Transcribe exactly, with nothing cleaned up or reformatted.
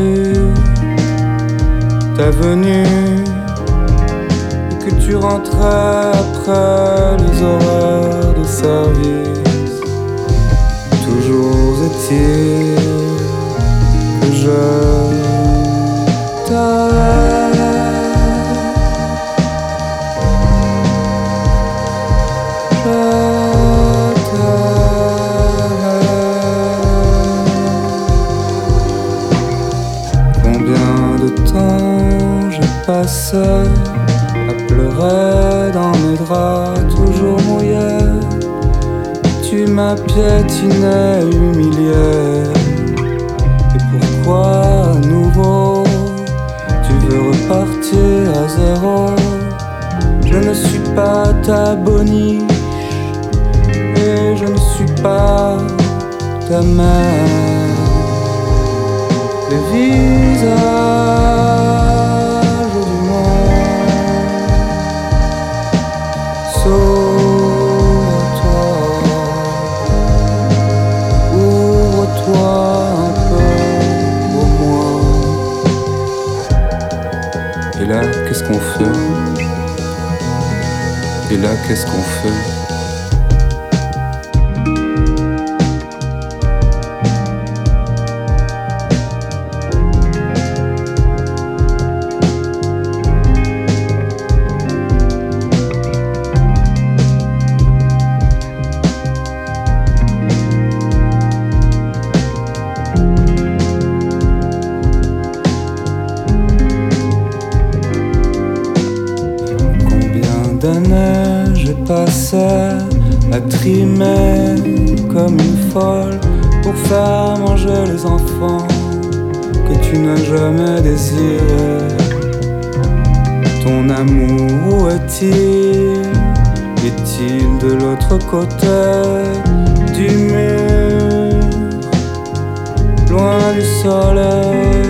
attendu ta venue, que tu rentrais après les horaires de service. Toujours est-il que je t'avais. Passé à pleurer dans mes draps toujours mouillés. Tu m'as piétiné, humilié. Et pourquoi à nouveau tu veux repartir à zéro? Je ne suis pas ta boniche et je ne suis pas ta mère. Le visage et là, qu'est-ce qu'on fait? Et là, qu'est-ce qu'on fait? D'années j'ai passé à trimer comme une folle pour faire manger les enfants que tu n'as jamais désirés. Ton amour, où est-il? Est-il de l'autre côté du mur, loin du soleil?